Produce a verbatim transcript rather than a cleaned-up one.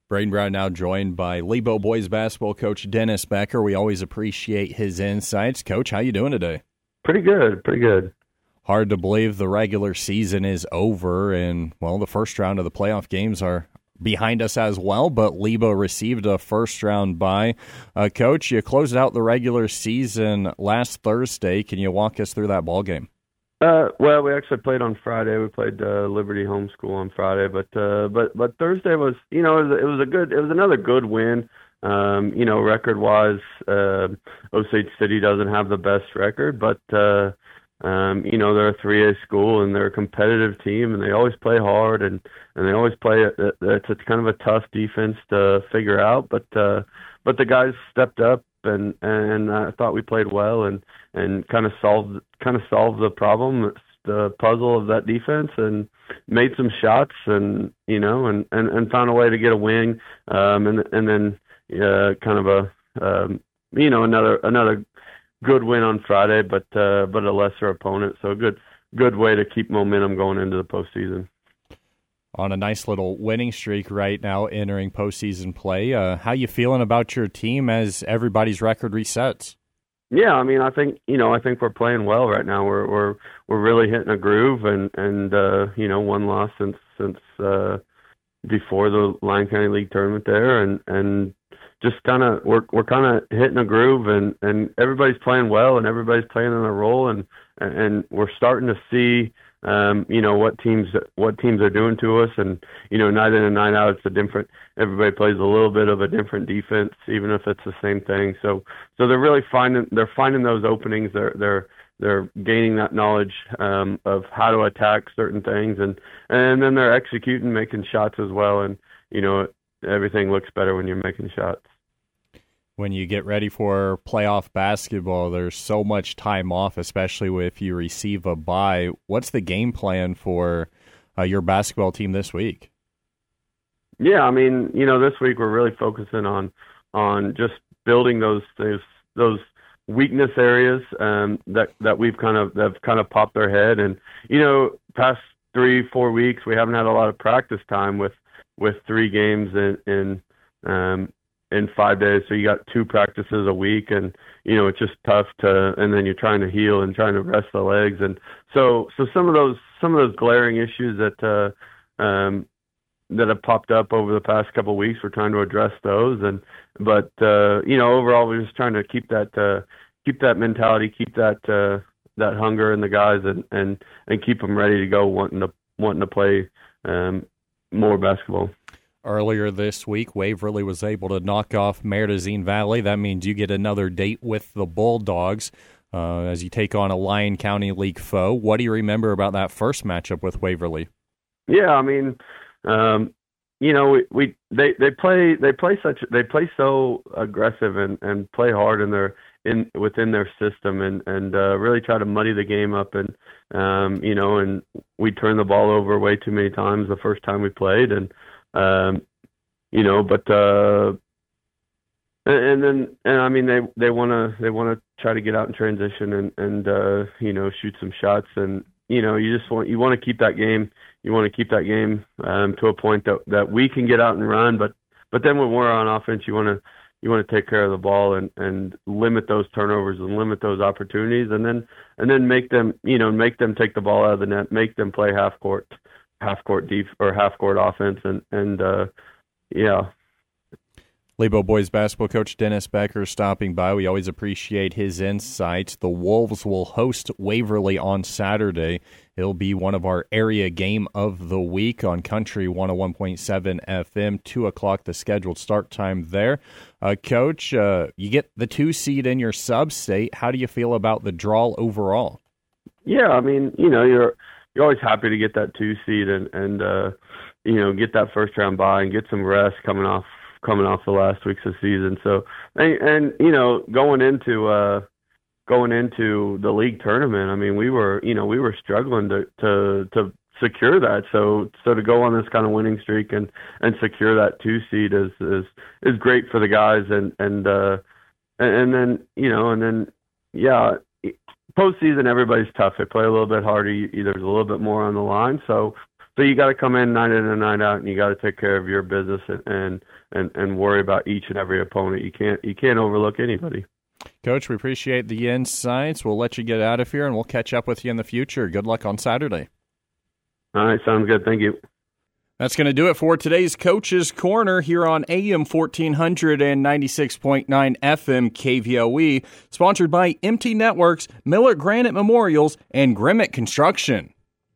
Braden Brown now joined by Lebo boys basketball coach Dennis Becker. We always appreciate his insights. Coach, how you doing today? Pretty good, pretty good. Hard to believe the regular season is over, and, well, the first round of the playoff games are behind us as well, but Lebo received a first-round bye. Uh, Coach, you closed out the regular season last Thursday. Can you walk us through that ball game? Uh, well, we actually played on Friday. We played uh, Liberty Homeschool on Friday, but uh, but but Thursday was, you know, it was, it was a good, it was another good win. Um, you know, record-wise, uh, Osage City doesn't have the best record, but uh, um, you know, they're a three A school and they're a competitive team, and they always play hard, and and they always play. It's a kind of a tough defense to figure out, but uh, but the guys stepped up. And and I thought we played well and, and kind of solved kind of solved the problem, the puzzle of that defense, and made some shots and you know and, and, and found a way to get a win, um, and and then uh, kind of a um, you know another another good win on Friday, but uh, but a lesser opponent, so a good good way to keep momentum going into the postseason. On a nice little winning streak right now entering postseason play. Uh, how you feeling about your team as everybody's record resets? Yeah, I mean, I think, you know, I think we're playing well right now. We're we're we're really hitting a groove, and and uh, you know, one loss since since uh, before the Lyon County League tournament there, and and just kind of we're we're kind of hitting a groove, and and everybody's playing well, and everybody's playing in a role, and and we're starting to see. Um, you know what teams what teams are doing to us, and you know night in and night out, it's a different. Everybody plays a little bit of a different defense, even if it's the same thing. So so they're really finding they're finding those openings. They're they're they're gaining that knowledge um, of how to attack certain things, and and then they're executing, making shots as well. And you know everything looks better when you're making shots. When you get ready for playoff basketball, there's so much time off, especially if you receive a bye. What's the game plan for uh, your basketball team this week? Yeah, I mean, you know, this week we're really focusing on on just building those those, those weakness areas um, that that we've kind of that have kind of popped their head. And you know, past three four weeks we haven't had a lot of practice time with with three games in. in um, in five days. So you got two practices a week, and, you know, it's just tough to, and then you're trying to heal and trying to rest the legs. And so, so some of those, some of those glaring issues that, uh, um, that have popped up over the past couple of weeks, we're trying to address those. And, but, uh, you know, overall, we're just trying to keep that, uh, keep that mentality, keep that, uh, that hunger in the guys, and, and, and keep them ready to go, wanting to, wanting to play, um, more basketball. Earlier this week, Waverly was able to knock off Maridazine Valley. That means you get another date with the Bulldogs uh, as you take on a Lyon County League foe. What do you remember about that first matchup with Waverly? Yeah, I mean, um, you know, we, we they, they play they play such they play so aggressive and, and play hard in their in within their system, and and uh, really try to muddy the game up, and um, you know, and we turned the ball over way too many times the first time we played, and. Um, you know, but uh, and then and I mean they they want to they want to try to get out in transition and and uh, you know, shoot some shots, and you know you just want you want to keep that game you want to keep that game um, to a point that that we can get out and run, but but then when we're on offense, you want to you want to take care of the ball and and limit those turnovers and limit those opportunities, and then and then make them you know make them take the ball out of the net, make them play half court. half court def or half court offense, and and uh, yeah. Lebo boys basketball coach Dennis Becker stopping by. We always appreciate his insights. The Wolves will host Waverly on Saturday. It'll be one of our area game of the week on Country one oh one point seven F M. Two o'clock the scheduled start time there. Uh, Coach, uh, you get the two seed in your sub-state. How do you feel about the draw overall? Yeah, I mean, you know, you're. You're always happy to get that two seed and, and uh, you know, get that first round bye and get some rest coming off coming off the last weeks of the season. So and, and you know, going into uh, going into the league tournament, I mean, we were you know we were struggling to to, to secure that. So so to go on this kind of winning streak and, and secure that two seed is is is great for the guys, and and uh, and, and then you know and then yeah. Postseason, everybody's tough. They play a little bit harder. There's a little bit more on the line. So, so you got to come in night in and night out, and you got to take care of your business and, and and and worry about each and every opponent. You can't you can't overlook anybody. Coach, we appreciate the insights. We'll let you get out of here, and we'll catch up with you in the future. Good luck on Saturday. All right, sounds good. Thank you. That's going to do it for today's Coach's Corner here on A M fourteen hundred and ninety-six point nine F M K V O E, sponsored by M T Networks, Miller Granite Memorials, and Grimmett Construction.